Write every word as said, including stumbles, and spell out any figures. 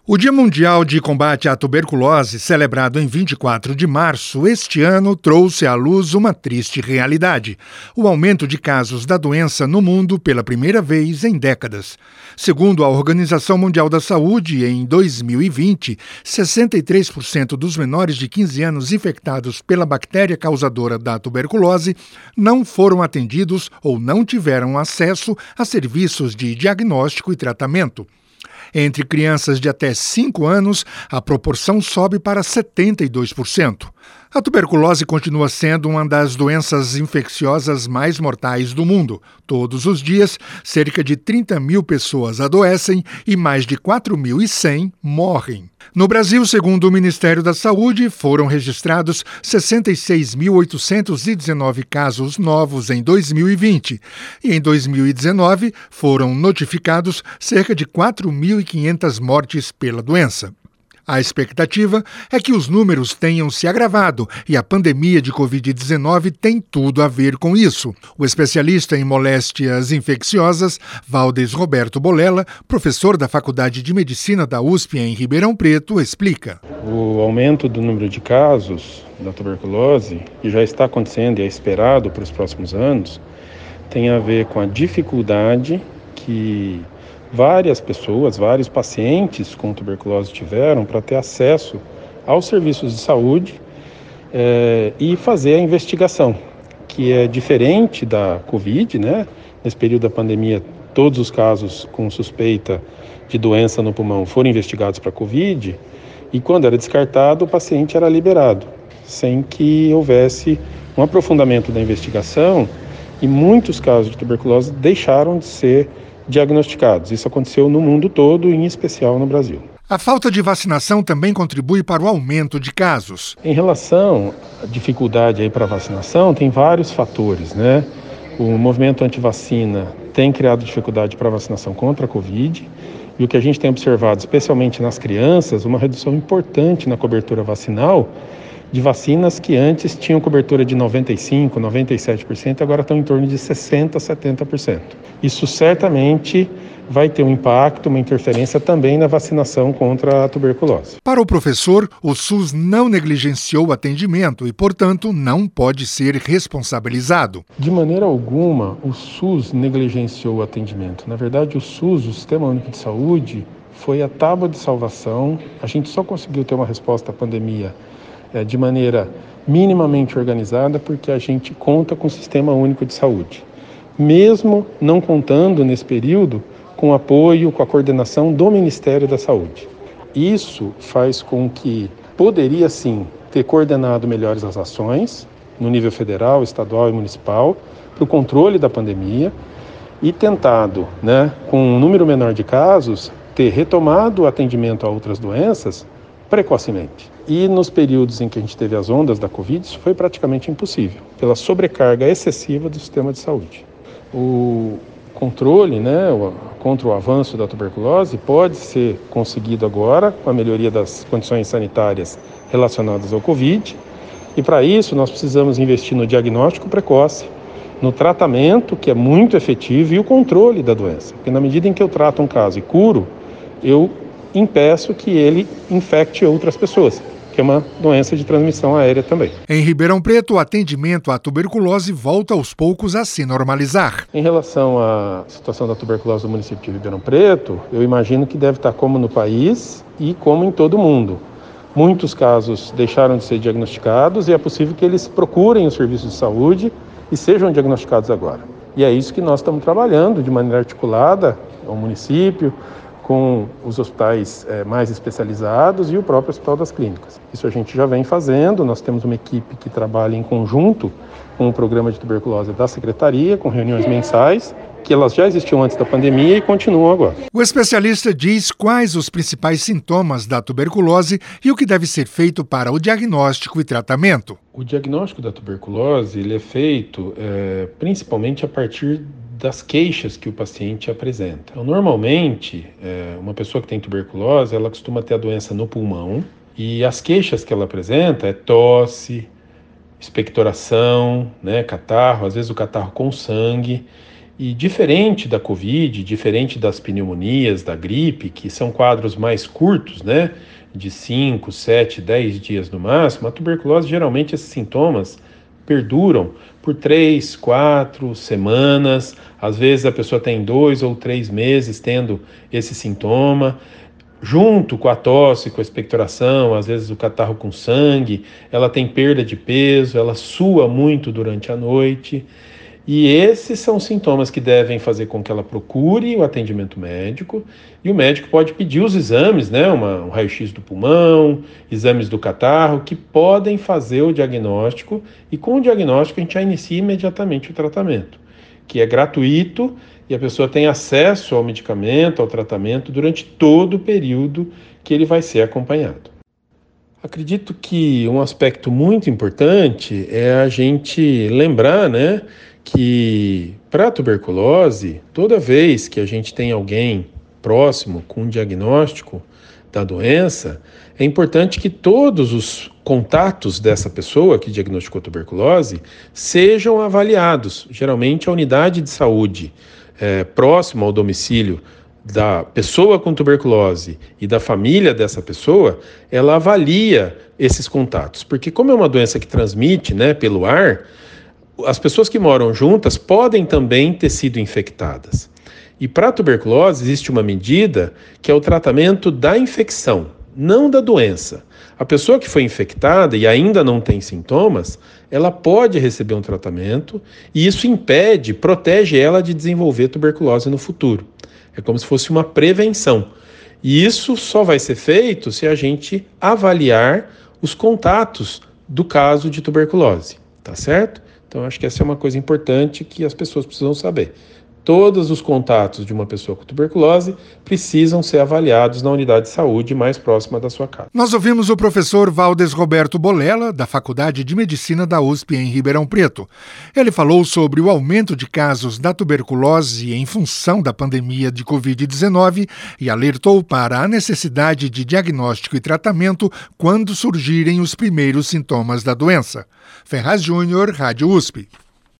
O Dia Mundial de Combate à Tuberculose, celebrado em vinte e quatro de março, este ano trouxe à luz uma triste realidade: o aumento de casos da doença no mundo pela primeira vez em décadas. Segundo a Organização Mundial da Saúde, em dois mil e vinte, sessenta e três por cento dos menores de quinze anos infectados pela bactéria causadora da tuberculose não foram atendidos ou não tiveram acesso a serviços de diagnóstico e tratamento. Entre crianças de até cinco anos, a proporção sobe para setenta e dois por cento. A tuberculose continua sendo uma das doenças infecciosas mais mortais do mundo. Todos os dias, cerca de trinta mil pessoas adoecem e mais de quatro mil e cem morrem. No Brasil, segundo o Ministério da Saúde, foram registrados sessenta e seis mil oitocentos e dezenove casos novos em dois mil e vinte e em dois mil e dezenove foram notificados cerca de quatro mil e quinhentas mortes pela doença. A expectativa é que os números tenham se agravado e a pandemia de covid dezenove tem tudo a ver com isso. O especialista em moléstias infecciosas, Valdes Roberto Bolella, professor da Faculdade de Medicina da U S P em Ribeirão Preto, explica. O aumento do número de casos da tuberculose, que já está acontecendo e é esperado para os próximos anos, tem a ver com a dificuldade que várias pessoas, vários pacientes com tuberculose tiveram para ter acesso aos serviços de saúde é, e fazer a investigação, que é diferente da Covid, né? Nesse período da pandemia, todos os casos com suspeita de doença no pulmão foram investigados para Covid e quando era descartado, o paciente era liberado, sem que houvesse um aprofundamento da investigação e muitos casos de tuberculose deixaram de ser diagnosticados. Isso aconteceu no mundo todo, em especial no Brasil. A falta de vacinação também contribui para o aumento de casos. Em relação à dificuldade aí para a vacinação, tem vários fatores, né? O movimento anti-vacina tem criado dificuldade para a vacinação contra a Covid e o que a gente tem observado, especialmente nas crianças, uma redução importante na cobertura vacinal de vacinas que antes tinham cobertura de noventa e cinco por cento, noventa e sete por cento, agora estão em torno de sessenta por cento, setenta por cento. Isso certamente vai ter um impacto, uma interferência também na vacinação contra a tuberculose. Para o professor, o SUS não negligenciou o atendimento e, portanto, não pode ser responsabilizado. De maneira alguma, o SUS negligenciou o atendimento. Na verdade, o SUS, o Sistema Único de Saúde, foi a tábua de salvação. A gente só conseguiu ter uma resposta à pandemia de maneira minimamente organizada porque a gente conta com o Sistema Único de Saúde, mesmo não contando nesse período com o apoio, com a coordenação do Ministério da Saúde. Isso faz com que poderia sim ter coordenado melhores as ações no nível federal, estadual e municipal para o controle da pandemia e tentado, né, com um número menor de casos, ter retomado o atendimento a outras doenças precocemente. E nos períodos em que a gente teve as ondas da Covid, isso foi praticamente impossível, pela sobrecarga excessiva do sistema de saúde. O controle, né, contra o avanço da tuberculose pode ser conseguido agora com a melhoria das condições sanitárias relacionadas ao Covid. E para isso nós precisamos investir no diagnóstico precoce, no tratamento, que é muito efetivo, e o controle da doença. Porque na medida em que eu trato um caso e curo, eu impeço que ele infecte outras pessoas, que é uma doença de transmissão aérea também. Em Ribeirão Preto, o atendimento à tuberculose volta aos poucos a se normalizar. Em relação à situação da tuberculose no município de Ribeirão Preto, eu imagino que deve estar como no país e como em todo o mundo. Muitos casos deixaram de ser diagnosticados e é possível que eles procurem os serviços de saúde e sejam diagnosticados agora. E é isso que nós estamos trabalhando de maneira articulada ao município, com os hospitais é, mais especializados e o próprio Hospital das Clínicas. Isso a gente já vem fazendo, nós temos uma equipe que trabalha em conjunto com o programa de tuberculose da Secretaria, com reuniões mensais, que elas já existiam antes da pandemia e continuam agora. O especialista diz quais os principais sintomas da tuberculose e o que deve ser feito para o diagnóstico e tratamento. O diagnóstico da tuberculose ele é feito é, principalmente a partir das queixas que o paciente apresenta. Então, normalmente, é, uma pessoa que tem tuberculose, ela costuma ter a doença no pulmão e as queixas que ela apresenta é tosse, expectoração, né, catarro, às vezes o catarro com sangue E diferente da Covid, diferente das pneumonias, da gripe, que são quadros mais curtos, né, de cinco, sete, dez dias no máximo, a tuberculose, geralmente esses sintomas perduram por três, quatro semanas, às vezes a pessoa tem dois ou três meses tendo esse sintoma, junto com a tosse, com a expectoração, às vezes o catarro com sangue, ela tem perda de peso, ela sua muito durante a noite. E esses são sintomas que devem fazer com que ela procure o atendimento médico, e o médico pode pedir os exames, né, uma, um raio-x do pulmão, exames do catarro, que podem fazer o diagnóstico, e com o diagnóstico a gente já inicia imediatamente o tratamento, que é gratuito, e a pessoa tem acesso ao medicamento, ao tratamento, durante todo o período que ele vai ser acompanhado. Acredito que um aspecto muito importante é a gente lembrar, né, que para a tuberculose, toda vez que a gente tem alguém próximo com um diagnóstico da doença, é importante que todos os contatos dessa pessoa que diagnosticou tuberculose sejam avaliados. Geralmente a unidade de saúde é, próxima ao domicílio da pessoa com tuberculose e da família dessa pessoa, ela avalia esses contatos, porque como é uma doença que transmite, né, pelo ar, as pessoas que moram juntas podem também ter sido infectadas. E para a tuberculose existe uma medida que é o tratamento da infecção, não da doença. A pessoa que foi infectada e ainda não tem sintomas, ela pode receber um tratamento e isso impede, protege ela de desenvolver tuberculose no futuro. É como se fosse uma prevenção. E isso só vai ser feito se a gente avaliar os contatos do caso de tuberculose, tá certo? Então, acho que essa é uma coisa importante que as pessoas precisam saber. Todos os contatos de uma pessoa com tuberculose precisam ser avaliados na unidade de saúde mais próxima da sua casa. Nós ouvimos o professor Valdes Roberto Bolela, da Faculdade de Medicina da U S P em Ribeirão Preto. Ele falou sobre o aumento de casos da tuberculose em função da pandemia de covid dezenove e alertou para a necessidade de diagnóstico e tratamento quando surgirem os primeiros sintomas da doença. Ferraz Júnior, Rádio U S P.